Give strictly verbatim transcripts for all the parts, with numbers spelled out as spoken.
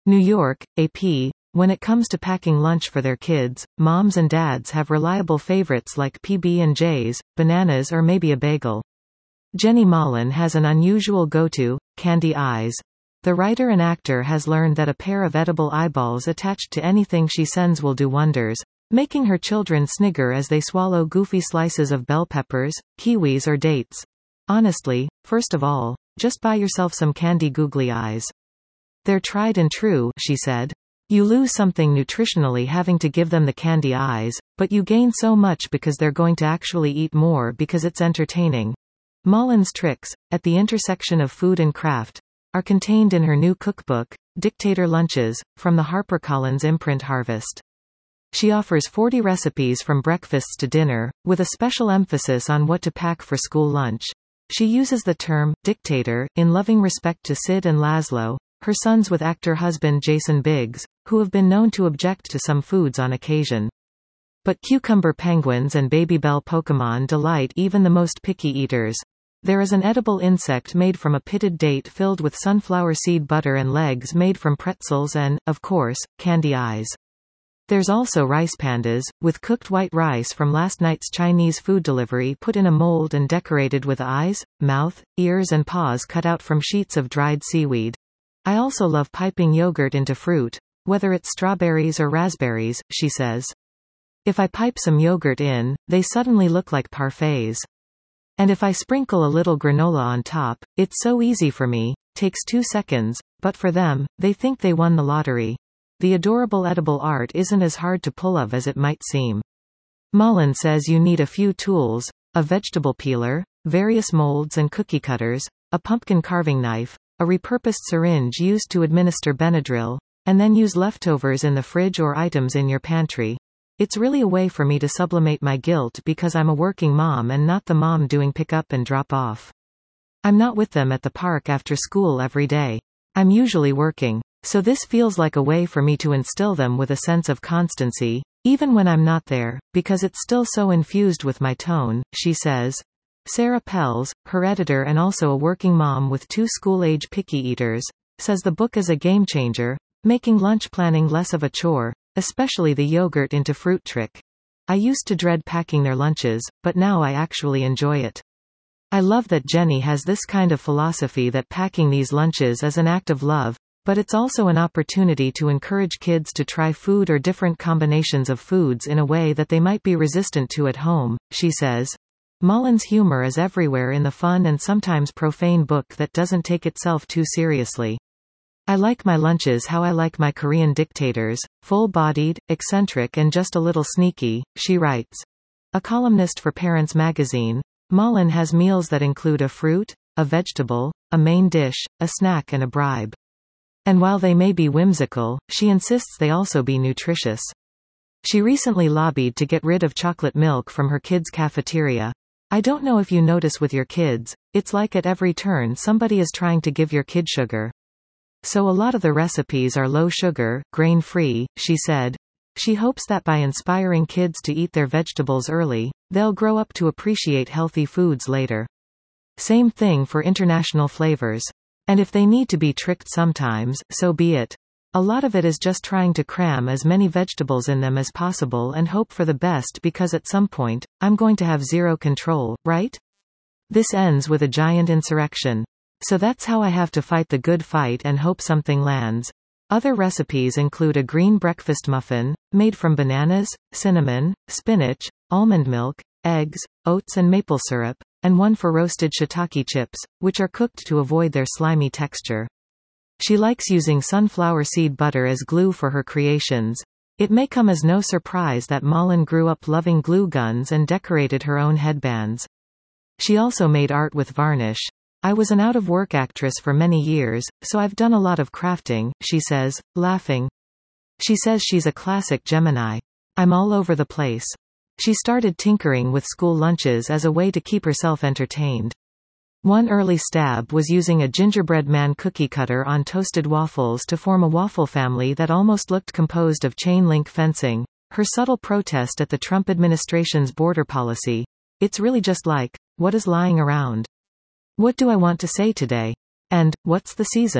New York, A P. When it comes to packing lunch for their kids, moms and dads have reliable favorites like P B and J's, bananas or maybe a bagel. Jenny Mollen has an unusual go-to, candy eyes. The writer and actor has learned that a pair of edible eyeballs attached to anything she sends will do wonders, making her children snigger as they swallow goofy slices of bell peppers, kiwis or dates. Honestly, first of all, just buy yourself some candy googly eyes. They're tried and true, she said. You lose something nutritionally having to give them the candy eyes, but you gain so much because they're going to actually eat more because it's entertaining. Mollen's tricks, at the intersection of food and craft, are contained in her new cookbook, Dictator Lunches, from the HarperCollins imprint Harvest. She offers forty recipes from breakfasts to dinner, with a special emphasis on what to pack for school lunch. She uses the term, dictator, in loving respect to Sid and Laszlo, her sons with actor-husband Jason Biggs, who have been known to object to some foods on occasion. But cucumber penguins and Babybel Pokémon delight even the most picky eaters. There is an edible insect made from a pitted date filled with sunflower seed butter and legs made from pretzels and, of course, candy eyes. There's also rice pandas, with cooked white rice from last night's Chinese food delivery put in a mold and decorated with eyes, mouth, ears and paws cut out from sheets of dried seaweed. I also love piping yogurt into fruit, whether it's strawberries or raspberries, she says. If I pipe some yogurt in, they suddenly look like parfaits. And if I sprinkle a little granola on top, it's so easy for me, takes two seconds, but for them, they think they won the lottery. The adorable edible art isn't as hard to pull off as it might seem. Mollen says you need a few tools, a vegetable peeler, various molds and cookie cutters, a pumpkin carving knife, a repurposed syringe used to administer Benadryl, and then use leftovers in the fridge or items in your pantry. It's really a way for me to sublimate my guilt because I'm a working mom and not the mom doing pick up and drop off. I'm not with them at the park after school every day. I'm usually working. So this feels like a way for me to instill them with a sense of constancy, even when I'm not there, because it's still so infused with my tone, she says. Sarah Pells, her editor and also a working mom with two school-age picky eaters, says the book is a game-changer, making lunch planning less of a chore, especially the yogurt into fruit trick. I used to dread packing their lunches, but now I actually enjoy it. I love that Jenny has this kind of philosophy that packing these lunches is an act of love, but it's also an opportunity to encourage kids to try food or different combinations of foods in a way that they might be resistant to at home, she says. Mollen's humor is everywhere in the fun and sometimes profane book that doesn't take itself too seriously. I like my lunches how I like my Korean dictators, full-bodied, eccentric and just a little sneaky, she writes. A columnist for Parents magazine, Mollen has meals that include a fruit, a vegetable, a main dish, a snack and a bribe. And while they may be whimsical, she insists they also be nutritious. She recently lobbied to get rid of chocolate milk from her kids' cafeteria. I don't know if you notice with your kids, it's like at every turn somebody is trying to give your kid sugar. So a lot of the recipes are low sugar, grain-free, she said. She hopes that by inspiring kids to eat their vegetables early, they'll grow up to appreciate healthy foods later. Same thing for international flavors. And if they need to be tricked sometimes, so be it. A lot of it is just trying to cram as many vegetables in them as possible and hope for the best because at some point, I'm going to have zero control, right? This ends with a giant insurrection. So that's how I have to fight the good fight and hope something lands. Other recipes include a green breakfast muffin, made from bananas, cinnamon, spinach, almond milk, eggs, oats and maple syrup, and one for roasted shiitake chips, which are cooked to avoid their slimy texture. She likes using sunflower seed butter as glue for her creations. It may come as no surprise that Mollen grew up loving glue guns and decorated her own headbands. She also made art with varnish. I was an out-of-work actress for many years, so I've done a lot of crafting, she says, laughing. She says she's a classic Gemini. I'm all over the place. She started tinkering with school lunches as a way to keep herself entertained. One early stab was using a gingerbread man cookie cutter on toasted waffles to form a waffle family that almost looked composed of chain-link fencing, her subtle protest at the Trump administration's border policy. It's really just like, what is lying around? What do I want to say today? And, what's the season?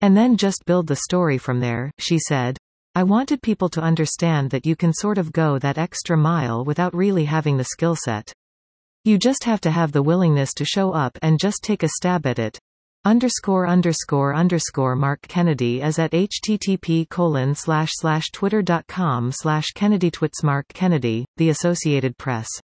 And then just build the story from there, she said. I wanted people to understand that you can sort of go that extra mile without really having the skill set. You just have to have the willingness to show up and just take a stab at it. Underscore underscore underscore Mark Kennedy is at http colon slash slash twitter dot com slash Kennedy tweets Mark Kennedy, The Associated Press.